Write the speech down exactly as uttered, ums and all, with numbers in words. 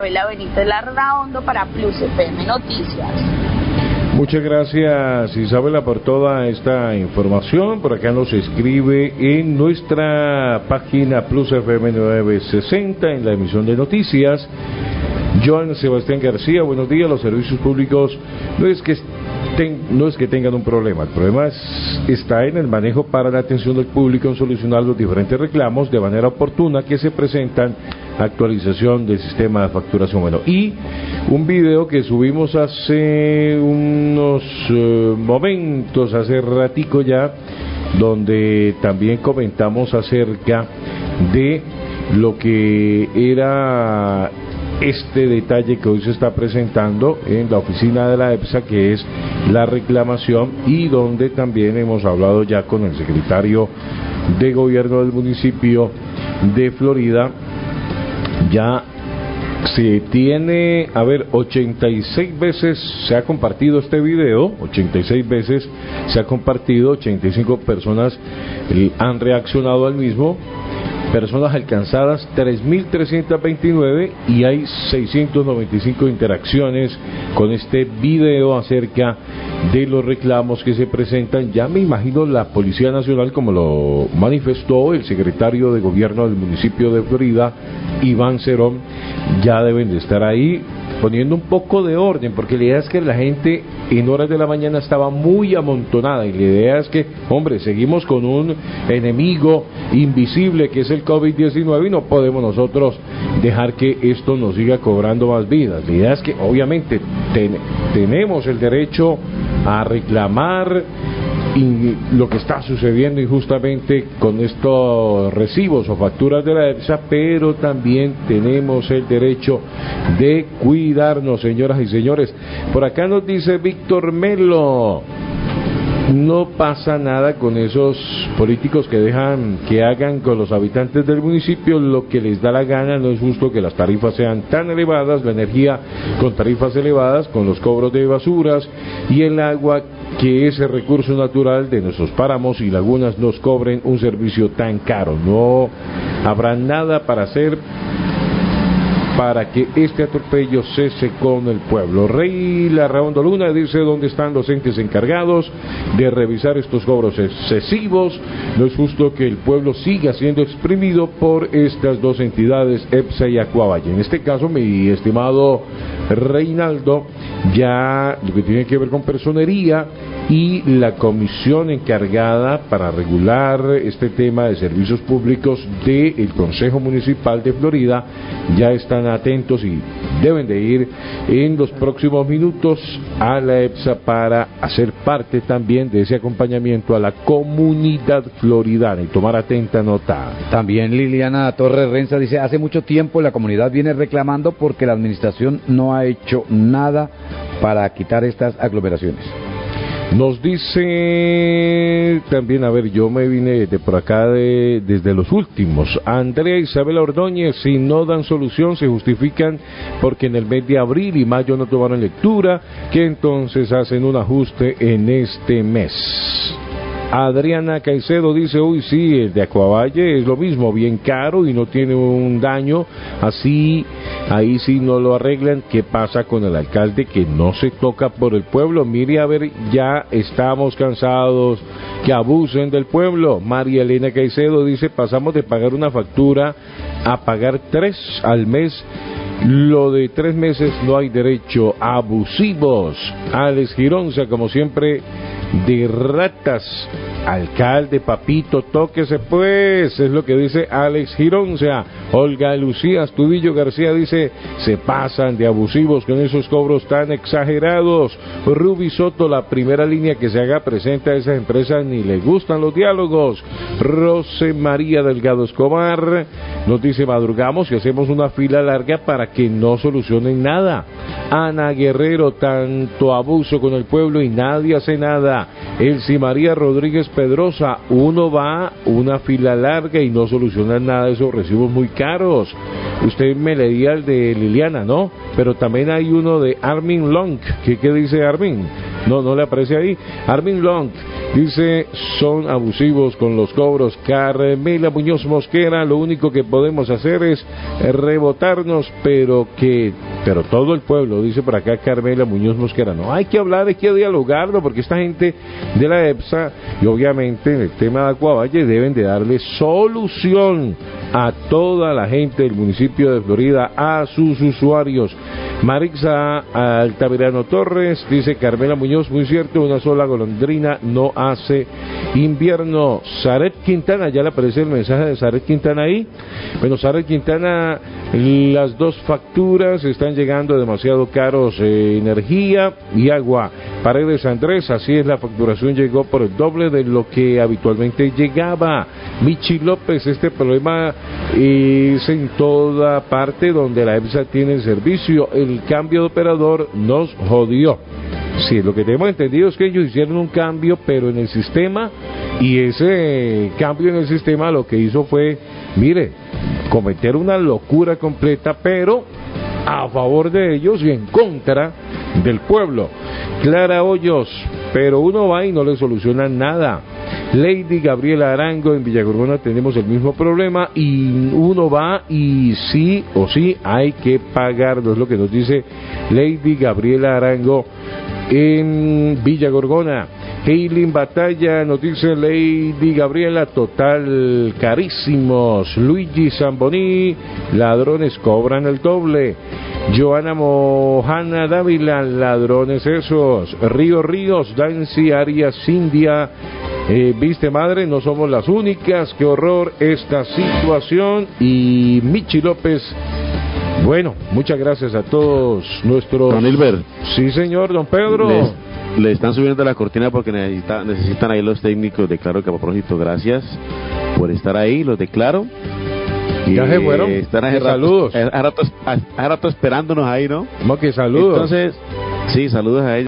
Isabela Benítez Larraondo para Plus F M Noticias. Muchas gracias, Isabela, por toda esta información. Por acá nos escribe en nuestra página Plus F M novecientos sesenta en la emisión de noticias. Joan Sebastián García, buenos días. Los servicios públicos no es que ten, no es que tengan un problema, el problema es, está en el manejo para la atención del público en solucionar los diferentes reclamos de manera oportuna que se presentan, actualización del sistema de facturación. Bueno, y un video que subimos hace unos uh, momentos, hace ratico ya, donde también comentamos acerca de lo que era este detalle que hoy se está presentando en la oficina de la EPSA, que es la reclamación, y donde también hemos hablado ya con el secretario de gobierno del municipio de Florida. Ya se tiene, a ver, ochenta y seis veces se ha compartido este video, ochenta y seis veces se ha compartido, ochenta y cinco personas han reaccionado al mismo, personas alcanzadas tres mil trescientos veintinueve, y hay seiscientas noventa y cinco interacciones con este video acerca de los reclamos que se presentan. Ya me imagino la Policía Nacional, como lo manifestó el secretario de gobierno del municipio de Florida, Iván Cerón, ya deben de estar ahí poniendo un poco de orden, porque la idea es que la gente en horas de la mañana estaba muy amontonada, y la idea es que, hombre, seguimos con un enemigo invisible que es el COVID diecinueve, y no podemos nosotros dejar que esto nos siga cobrando más vidas. La idea es que obviamente ten, tenemos el derecho a reclamar y lo que está sucediendo injustamente con estos recibos o facturas de la EPSA, pero también tenemos el derecho de cuidarnos, señoras y señores. Por acá nos dice Víctor Melo: no pasa nada con esos políticos que dejan que hagan con los habitantes del municipio lo que les da la gana. No es justo que las tarifas sean tan elevadas, la energía con tarifas elevadas, con los cobros de basuras, y el agua, que ese recurso natural de nuestros páramos y lagunas, nos cobren un servicio tan caro. No habrá nada para hacer para que este atropello cese con el pueblo. Rey Larraondo Luna dice: ¿dónde están los entes encargados de revisar estos cobros excesivos? No es justo que el pueblo siga siendo exprimido por estas dos entidades, EPSA y Acuavalle. En este caso, mi estimado Reinaldo, ya lo que tiene que ver con personería y la comisión encargada para regular este tema de servicios públicos del Consejo Municipal de Florida ya están atentos y deben de ir en los próximos minutos a la EPSA para hacer parte también de ese acompañamiento a la comunidad floridana y tomar atenta nota. También Liliana Torres Renza dice: hace mucho tiempo la comunidad viene reclamando porque la administración no ha hecho nada para quitar estas aglomeraciones. Nos dice también, a ver, yo me vine de por acá de, desde los últimos. Andrea Isabela Ordóñez: si no dan solución se justifican porque en el mes de abril y mayo no tomaron lectura, que entonces hacen un ajuste en este mes. Adriana Caicedo dice: uy, sí, el de Acuavalle es lo mismo, bien caro y no tiene un daño, así, ahí sí no lo arreglan. ¿Qué pasa con el alcalde que no se toca por el pueblo? Mire, a ver, ya estamos cansados que abusen del pueblo. María Elena Caicedo dice: pasamos de pagar una factura a pagar tres al mes. Lo de tres meses no hay derecho, abusivos. Alex Gironza, como siempre, de ratas. Alcalde, papito, tóquese pues, es lo que dice Alex Gironza. Olga Lucía Astudillo García dice: se pasan de abusivos con esos cobros tan exagerados. Ruby Soto: la primera línea que se haga presente a esas empresas ni le gustan los diálogos. Rose María Delgado Escobar nos dice: madrugamos y hacemos una fila larga para que no solucionen nada. Ana Guerrero: tanto abuso con el pueblo y nadie hace nada. Elsie María Rodríguez Pedrosa: uno va una fila larga y no soluciona nada, esos recibos muy caros. Usted me leía el de Liliana, ¿no? Pero también hay uno de Armin Long. ¿Qué, qué dice Armin? no, no le aparece ahí. Armin Long dice, son abusivos con los cobros. Carmela Muñoz Mosquera, lo único que podemos hacer es rebotarnos, pero que, pero todo el pueblo, dice por acá Carmela Muñoz Mosquera, no, hay que hablar, hay que dialogarlo, porque esta gente de la EPSA, y obviamente en el tema de Acuavalle, deben de darle solución a toda la gente del municipio de Florida, a sus usuarios. Marixa Altamirano Torres dice, Carmela Muñoz, muy cierto, una sola golondrina no hace invierno. Zaret Quintana, ya le aparece el mensaje de Zaret Quintana ahí. Bueno, Zaret Quintana, las dos facturas están llegando demasiado caros, eh, energía y agua. Paredes Andrés, así es, la facturación llegó por el doble de lo que habitualmente llegaba. Michi López, este problema es en toda parte donde la EPSA tiene el servicio. El cambio de operador nos jodió. Sí, lo que tenemos entendido es que ellos hicieron un cambio, pero en el sistema, y ese cambio en el sistema lo que hizo fue, mire, cometer una locura completa, pero a favor de ellos y en contra del pueblo. Clara Hoyos, pero uno va y no le soluciona nada. Lady Gabriela Arango, en Villagorgona tenemos el mismo problema y uno va y sí o sí hay que pagarlo, es lo que nos dice Lady Gabriela Arango en Villagorgona. Heilin Batalla nos dice Lady Gabriela, total carísimos. Luigi Zamboni, ladrones cobran el doble. Joana Mohana Dávila, ladrones esos. Río Ríos, Dancy Arias India, eh, viste madre, no somos las únicas, qué horror esta situación. Y Michi López, bueno, muchas gracias a todos nuestros... Don Hilbert. Sí, señor, don Pedro. Les, le están subiendo la cortina porque necesita, necesitan ahí los técnicos de Claro Capaprójito. Gracias por estar ahí, los de Claro. Y ya se fueron. Están hace saludos. Rato, hace rato, hace rato esperándonos ahí, ¿no? ¿Cómo que saludos? Entonces, sí, saludos a ellos.